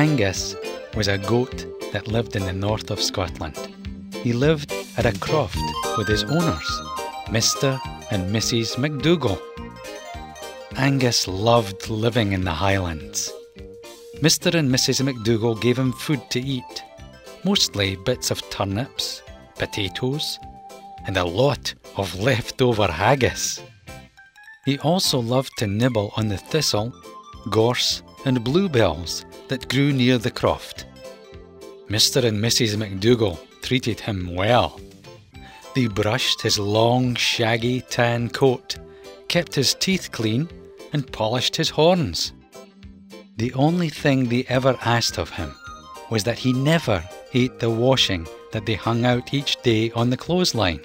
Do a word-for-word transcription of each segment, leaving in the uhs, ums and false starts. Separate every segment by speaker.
Speaker 1: Angus was a goat that lived in the north of Scotland. He lived at a croft with his owners, Mister and Missus MacDougall. Angus loved living in the Highlands. Mister and Missus MacDougall gave him food to eat, mostly bits of turnips, potatoes, and a lot of leftover haggis. He also loved to nibble on the thistle, gorse, and bluebells that grew near the croft. Mister and Missus MacDougall treated him well. They brushed his long, shaggy tan coat, kept his teeth clean, and polished his horns. The only thing they ever asked of him was that he never ate the washing that they hung out each day on the clothesline.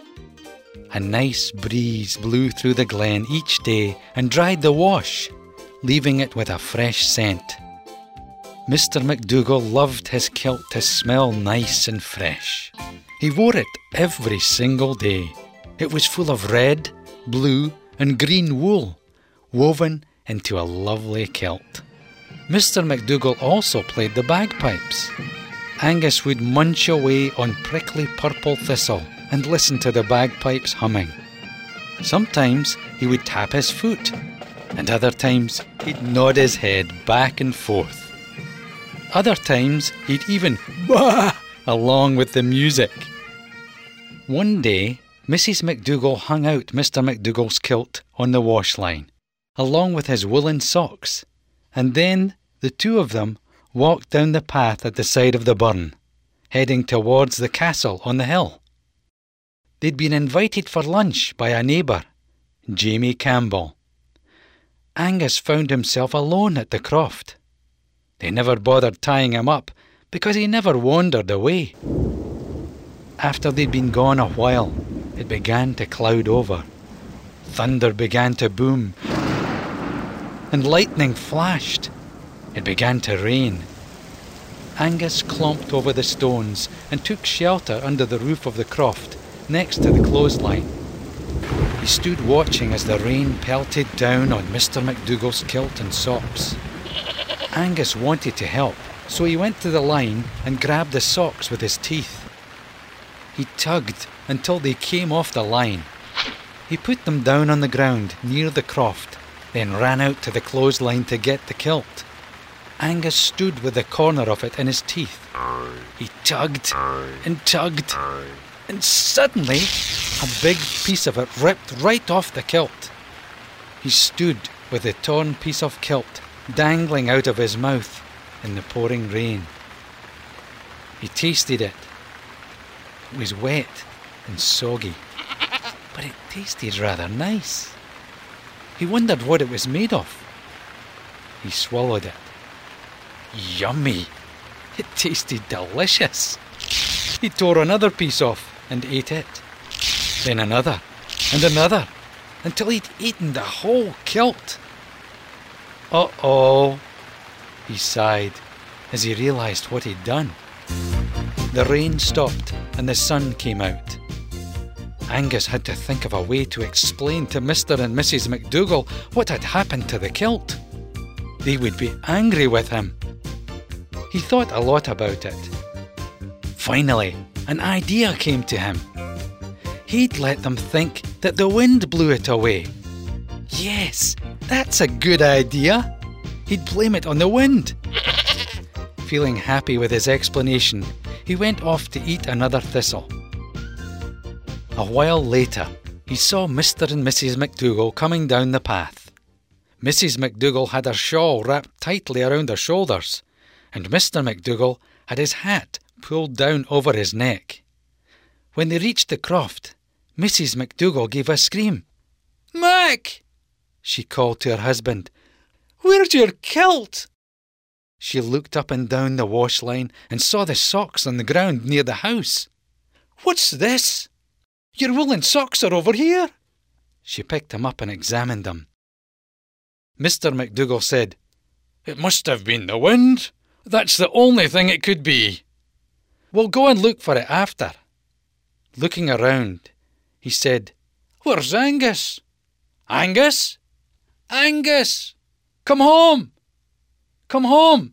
Speaker 1: A nice breeze blew through the glen each day and dried the wash, leaving it with a fresh scent. Mister MacDougall loved his kilt to smell nice and fresh. He wore it every single day. It was full of red, blue, and green wool, woven into a lovely kilt. Mister MacDougall also played the bagpipes. Angus would munch away on prickly purple thistle and listen to the bagpipes humming. Sometimes he would tap his foot, and other times he'd nod his head back and forth. Other times he'd even baa along with the music. One day, Missus MacDougall hung out Mister MacDougall's kilt on the wash line, along with his woolen socks, and then the two of them walked down the path at the side of the burn, heading towards the castle on the hill. They'd been invited for lunch by a neighbour, Jamie Campbell. Angus found himself alone at the croft. They never bothered tying him up because he never wandered away. After they'd been gone a while, it began to cloud over. Thunder began to boom, and lightning flashed. It began to rain. Angus clomped over the stones and took shelter under the roof of the croft next to the clothesline. He stood watching as the rain pelted down on Mister MacDougall's kilt and socks. Angus wanted to help, so he went to the line and grabbed the socks with his teeth. He tugged until they came off the line. He put them down on the ground near the croft, then ran out to the clothesline to get the kilt. Angus stood with the corner of it in his teeth. He tugged and tugged, and suddenly a big piece of it ripped right off the kilt. He stood with the torn piece of kilt dangling out of his mouth in the pouring rain. He tasted it. It was wet and soggy, but it tasted rather nice. He wondered what it was made of. He swallowed it. Yummy! It tasted delicious. He tore another piece off and ate it. Then another and another, until he'd eaten the whole kilt. Uh-oh, he sighed as he realised what he'd done. The rain stopped and the sun came out. Angus had to think of a way to explain to Mister and Missus MacDougall what had happened to the kilt. They would be angry with him. He thought a lot about it. Finally, an idea came to him. He'd let them think that the wind blew it away. Yes, that's a good idea. He'd blame it on the wind. Feeling happy with his explanation, he went off to eat another thistle. A while later, he saw Mister and Missus MacDougall coming down the path. Missus MacDougall had her shawl wrapped tightly around her shoulders, and Mister MacDougall had his hat pulled down over his neck. When they reached the croft, Missus MacDougall gave a scream. "Mac!" she called to her husband. "Where's your kilt?" She looked up and down the wash line and saw the socks on the ground near the house. "What's this? Your woolen socks are over here." She picked them up and examined them. Mister MacDougall said, "It must have been the wind. That's the only thing it could be. We'll go and look for it after." Looking around, he said, "Where's Angus? Angus? Angus! Come home! Come home!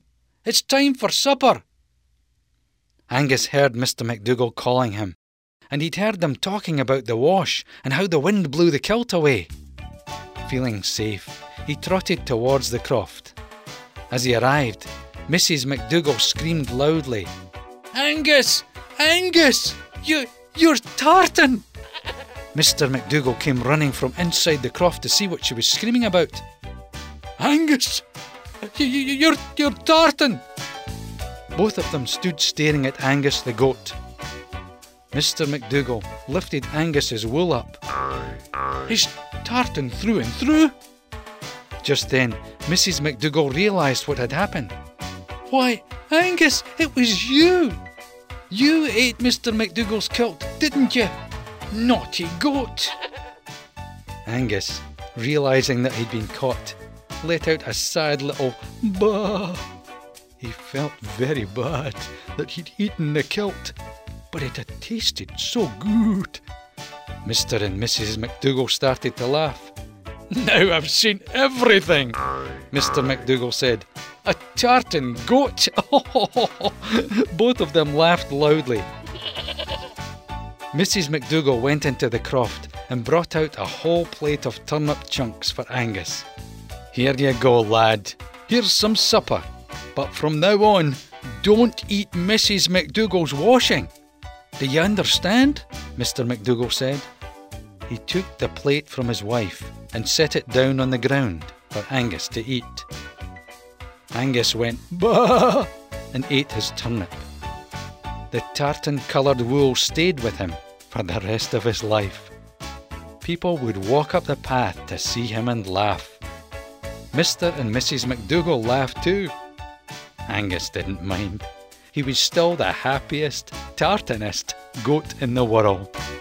Speaker 1: it's time for supper." Angus heard Mister McDougall calling him, and he'd heard them talking about the wash and how the wind blew the kilt away. Feeling safe, he trotted towards the croft. As he arrived, Missus McDougall screamed loudly, "Angus! Angus! You, you're tartan!" Mister McDougall came running from inside the croft to see what she was screaming about. "Angus! You, you, you're, you're tartan!" Both of them stood staring at Angus the goat. Mister McDougall lifted Angus's wool up. "He's tartan through and through." Just then, Missus McDougall realised what had happened. "Why, Angus, it was you! You ate Mister McDougall's kilt, didn't you? Naughty goat!" Angus, realising that he'd been caught, let out a sad little baa. He felt very bad that he'd eaten the kilt, but it had tasted so good. Mister and Missus McDougall started to laugh. "Now I've seen everything," Mister McDougall said. "A tartan goat!" Both of them laughed loudly. Missus McDougall went into the croft and brought out a whole plate of turnip chunks for Angus. "Here you go, lad. Here's some supper. But from now on, don't eat Missus McDougall's washing. Do you understand?" Mister McDougall said. He took the plate from his wife and set it down on the ground for Angus to eat. Angus went "Bah!" and ate his turnip. The tartan-coloured wool stayed with him for the rest of his life. People would walk up the path to see him and laugh. Mister and Missus McDougall laughed too. Angus didn't mind. He was still the happiest, tartanest goat in the world.